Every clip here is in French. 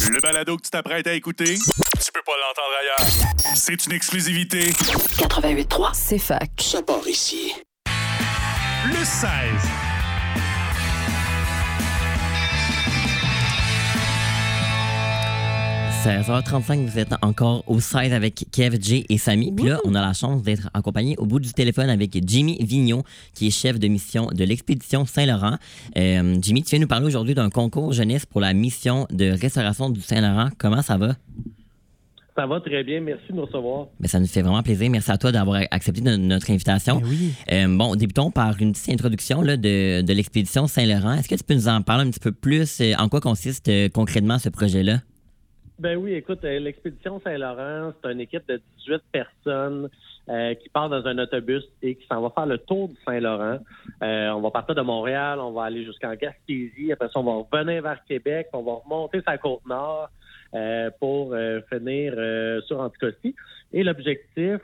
Le balado que tu t'apprêtes à écouter, tu peux pas l'entendre ailleurs. C'est une exclusivité. 88.3, c'est fac. Ça part ici. Le 16. 16h35, vous êtes encore au 16 avec Kev, Jay et Samy. Puis là, on a la chance d'être accompagné au bout du téléphone avec Jimmy Vigneault, qui est chef de mission de l'expédition Saint-Laurent. Jimmy, tu viens nous parler aujourd'hui d'un concours jeunesse pour la mission de restauration du Saint-Laurent. Comment ça va? Ça va très bien. Merci de nous recevoir. Bien, ça nous fait vraiment plaisir. Merci à toi d'avoir accepté notre invitation. Oui. Bon, débutons par une petite introduction là, de l'expédition Saint-Laurent. Est-ce que tu peux nous en parler un petit peu plus? En quoi consiste concrètement ce projet-là? Ben oui, écoute, l'expédition Saint-Laurent, c'est une équipe de 18 personnes qui part dans un autobus et qui s'en va faire le tour du Saint-Laurent. On va partir de Montréal, on va aller jusqu'en Gaspésie, après ça, on va revenir vers Québec, on va remonter sur la Côte-Nord pour finir sur Anticosti. Et l'objectif,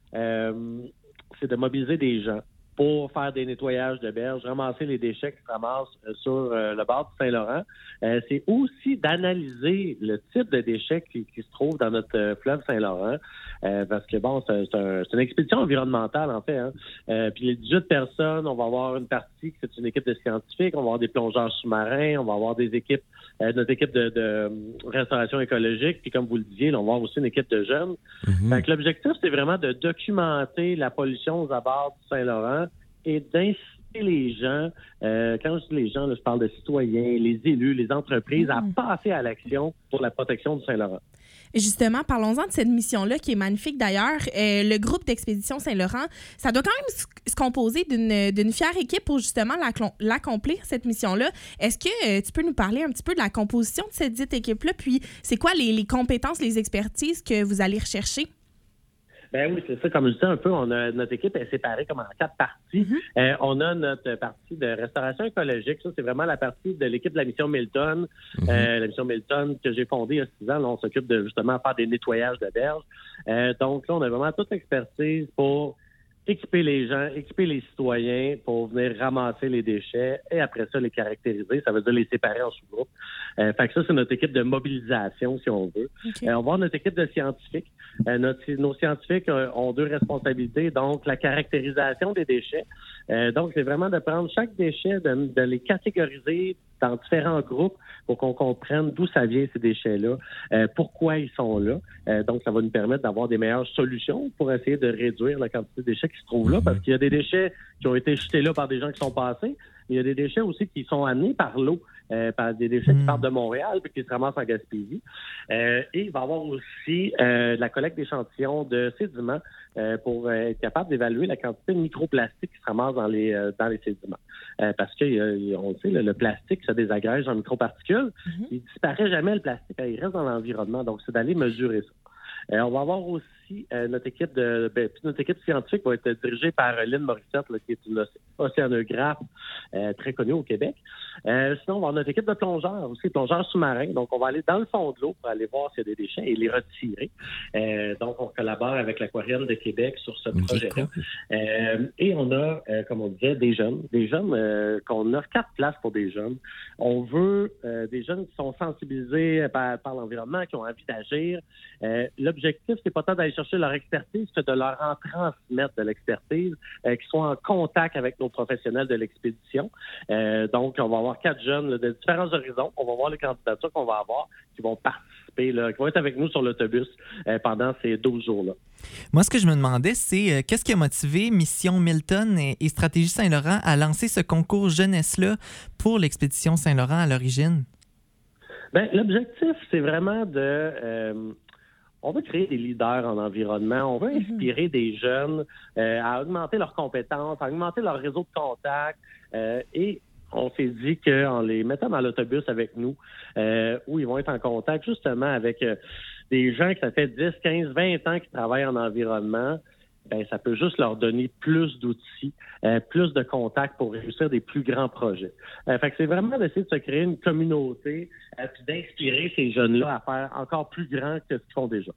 c'est de mobiliser des gens pour faire des nettoyages de berges, ramasser les déchets qui se ramassent sur le bord du Saint-Laurent. C'est aussi d'analyser le type de déchets qui se trouvent dans notre fleuve Saint-Laurent, parce que, bon, c'est une expédition environnementale, en fait. Puis les 18 personnes, on va avoir une partie, c'est une équipe de scientifiques, on va avoir des plongeurs sous-marins, on va avoir des équipes, notre équipe de restauration écologique, puis comme vous le disiez, là, on va avoir aussi une équipe de jeunes. Fait que l'objectif, c'est vraiment de documenter la pollution aux abords du Saint-Laurent et d'inciter les gens, quand je dis les gens, là, je parle de citoyens, les élus, les entreprises, à passer à l'action pour la protection du Saint-Laurent. Justement, parlons-en de cette mission-là qui est magnifique d'ailleurs. Le groupe d'Expédition Saint-Laurent, ça doit quand même se composer d'une fière équipe pour justement l'accomplir, cette mission-là. Est-ce que tu peux nous parler un petit peu de la composition de cette dite équipe-là? Puis, c'est quoi les compétences, les expertises que vous allez rechercher? Ben oui, c'est ça. Comme je disais un peu, notre équipe est séparée comme en 4 parties. On a notre partie de restauration écologique. Ça, c'est vraiment la partie de l'équipe de la mission Milton. La mission Milton que j'ai fondée il y a 6 ans. Là, on s'occupe de justement faire des nettoyages de berges. Donc là, on a vraiment toute l'expertise pour équiper les gens, équiper les citoyens pour venir ramasser les déchets et après ça, les caractériser. Ça veut dire les séparer en sous-groupes. Fait que ça, c'est notre équipe de mobilisation, si on veut. Okay. On va avoir notre équipe de scientifiques. Nos scientifiques ont 2 responsabilités. Donc, la caractérisation des déchets. Donc, c'est vraiment de prendre chaque déchet, de les catégoriser dans différents groupes pour qu'on comprenne d'où ça vient, ces déchets-là, pourquoi ils sont là. Donc, ça va nous permettre d'avoir des meilleures solutions pour essayer de réduire la quantité de déchets qui se trouvent là, parce qu'il y a des déchets qui ont été jetés là par des gens qui sont passés. Il y a des déchets aussi qui sont amenés par l'eau, par des déchets qui partent de Montréal puis qui se ramassent en Gaspésie. Et il va y avoir aussi la collecte d'échantillons de sédiments pour être capable d'évaluer la quantité de microplastiques qui se ramassent dans les sédiments. Parce que, on le sait, le plastique se désagrège en microparticules. Il disparaît jamais, le plastique. Il reste dans l'environnement. Donc, c'est d'aller mesurer ça. On va avoir aussi notre équipe scientifique va être dirigée par Lynn Morissette, là, qui est une océanographe très connue au Québec. Sinon, on va avoir notre équipe de plongeurs aussi, plongeurs sous-marins. Donc, on va aller dans le fond de l'eau pour aller voir s'il y a des déchets et les retirer. Donc, on collabore avec l'Aquarium de Québec sur ce projet-là. Et on a, comme on disait, des jeunes qu'on offre 4 places pour des jeunes. On veut des jeunes qui sont sensibilisés par l'environnement, qui ont envie d'agir. L'objectif, c'est pas tant d'aller chercher leur expertise, c'est de leur en transmettre de l'expertise, qui soient en contact avec nos professionnels de l'expédition. Donc, on va avoir 4 jeunes là, de différents horizons. On va voir les candidatures qu'on va avoir qui vont participer, là, qui vont être avec nous sur l'autobus pendant ces 12 jours-là. Moi, ce que je me demandais, c'est qu'est-ce qui a motivé Mission Milton et Stratégie Saint-Laurent à lancer ce concours jeunesse-là pour l'expédition Saint-Laurent à l'origine? Bien, l'objectif, c'est vraiment on veut créer des leaders en environnement. On veut inspirer des jeunes à augmenter leurs compétences, à augmenter leur réseau de contacts. Et on s'est dit qu'en les mettant dans l'autobus avec nous, où ils vont être en contact justement avec des gens que ça fait 10, 15, 20 ans qui travaillent en environnement, ben ça peut juste leur donner plus d'outils, plus de contacts pour réussir des plus grands projets. Fait que c'est vraiment d'essayer de se créer une communauté puis d'inspirer ces jeunes-là à faire encore plus grand que ce qu'ils font déjà.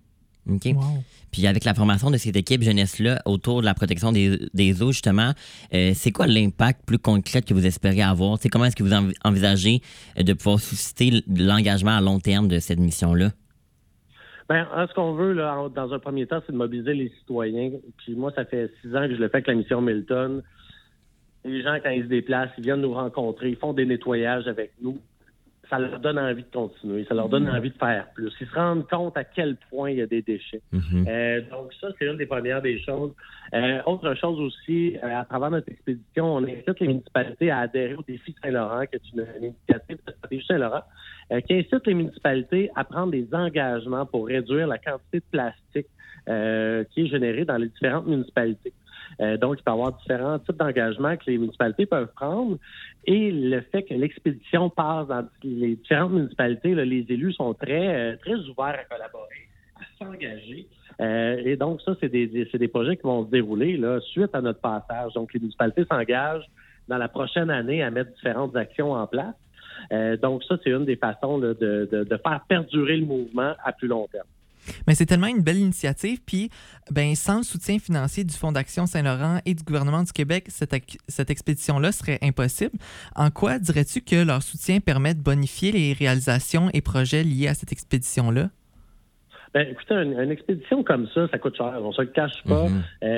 OK. Wow. Puis avec la formation de cette équipe jeunesse-là autour de la protection des eaux, justement, c'est quoi l'impact plus concret que vous espérez avoir? T'sais, comment est-ce que vous envisagez de pouvoir susciter l'engagement à long terme de cette mission-là? Bien, ce qu'on veut, là, dans un premier temps, c'est de mobiliser les citoyens. Puis moi, ça fait 6 ans que je le fais avec la mission Milton. Les gens, quand ils se déplacent, ils viennent nous rencontrer, ils font des nettoyages avec nous. Ça leur donne envie de continuer, ça leur donne envie de faire plus. Ils se rendent compte à quel point il y a des déchets. Donc ça, c'est une des premières des choses. Autre chose aussi, à travers notre expédition, on incite les municipalités à adhérer au défi Saint-Laurent, qui est une initiative de stratégie Saint-Laurent, qui incite les municipalités à prendre des engagements pour réduire la quantité de plastique qui est générée dans les différentes municipalités. Donc, il peut y avoir différents types d'engagements que les municipalités peuvent prendre. Et le fait que l'expédition passe dans les différentes municipalités, là, les élus sont très ouverts à collaborer, à s'engager. Et donc, ça, c'est des projets qui vont se dérouler là, suite à notre passage. Donc, les municipalités s'engagent dans la prochaine année à mettre différentes actions en place. Donc, ça, c'est une des façons là, de faire perdurer le mouvement à plus long terme. Mais c'est tellement une belle initiative. Puis, sans le soutien financier du Fonds d'Action Saint-Laurent et du gouvernement du Québec, cette expédition-là serait impossible. En quoi dirais-tu que leur soutien permet de bonifier les réalisations et projets liés à cette expédition-là? Ben, écoutez, une expédition comme ça coûte cher. On se le cache pas.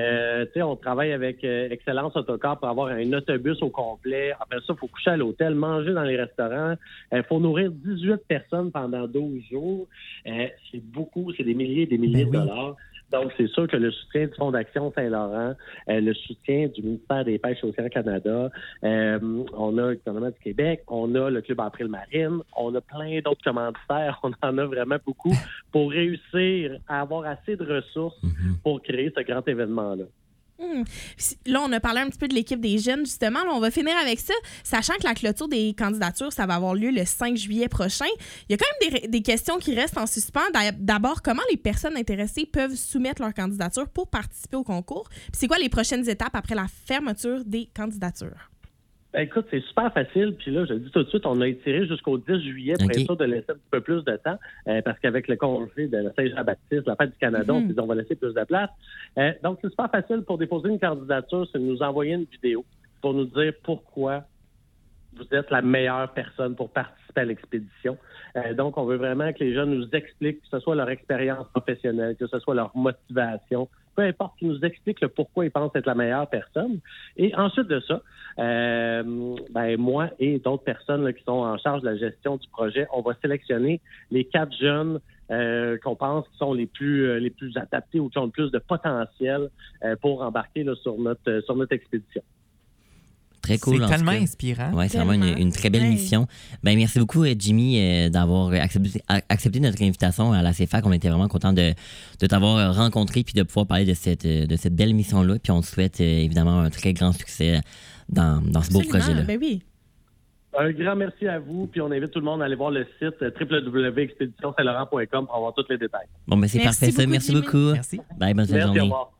On travaille avec Excellence Autocar pour avoir un autobus au complet. Après ça, il faut coucher à l'hôtel, manger dans les restaurants. Il faut nourrir 18 personnes pendant 12 jours. C'est beaucoup, c'est des milliers et des milliers de dollars. Donc, c'est sûr que le soutien du Fonds d'Action Saint-Laurent, le soutien du ministère des Pêches et Océans Canada, on a le gouvernement du Québec, on a le Club April Marine, on a plein d'autres commanditaires, on en a vraiment beaucoup pour réussir à avoir assez de ressources pour créer ce grand événement-là. Là, on a parlé un petit peu de l'équipe des jeunes, justement. Là, on va finir avec ça, sachant que la clôture des candidatures, ça va avoir lieu le 5 juillet prochain. Il y a quand même des questions qui restent en suspens. D'abord, comment les personnes intéressées peuvent soumettre leur candidature pour participer au concours? Puis c'est quoi les prochaines étapes après la fermeture des candidatures? Écoute, c'est super facile. Puis là, je le dis tout de suite, on a étiré jusqu'au 10 juillet pour être sûr de laisser un petit peu plus de temps parce qu'avec le congé de la Saint-Jean-Baptiste, la fête du Canada, on s'est dit on va laisser plus de place. Donc, c'est super facile pour déposer une candidature, c'est de nous envoyer une vidéo pour nous dire pourquoi vous êtes la meilleure personne pour participer à l'expédition. Donc, on veut vraiment que les jeunes nous expliquent, que ce soit leur expérience professionnelle, que ce soit leur motivation, peu importe, qu'ils nous expliquent le pourquoi ils pensent être la meilleure personne. Et ensuite de ça, moi et d'autres personnes là, qui sont en charge de la gestion du projet, on va sélectionner les 4 jeunes qu'on pense qui sont les plus adaptés ou qui ont le plus de potentiel pour embarquer là, sur notre expédition. Très cool. C'est tellement inspirant. Oui, c'est vraiment une très belle mission. Merci beaucoup, Jimmy, d'avoir accepté notre invitation à la CFAC. On était vraiment contents de t'avoir rencontré puis de pouvoir parler de cette belle mission-là. Puis on te souhaite évidemment un très grand succès dans ce beau projet-là. Ben oui. Un grand merci à vous. Puis on invite tout le monde à aller voir le site www.expéditionsaintlaurent.com pour avoir tous les détails. Bon, c'est parfait ça. Merci beaucoup. Merci. Bye, bonne fin de journée. Au revoir.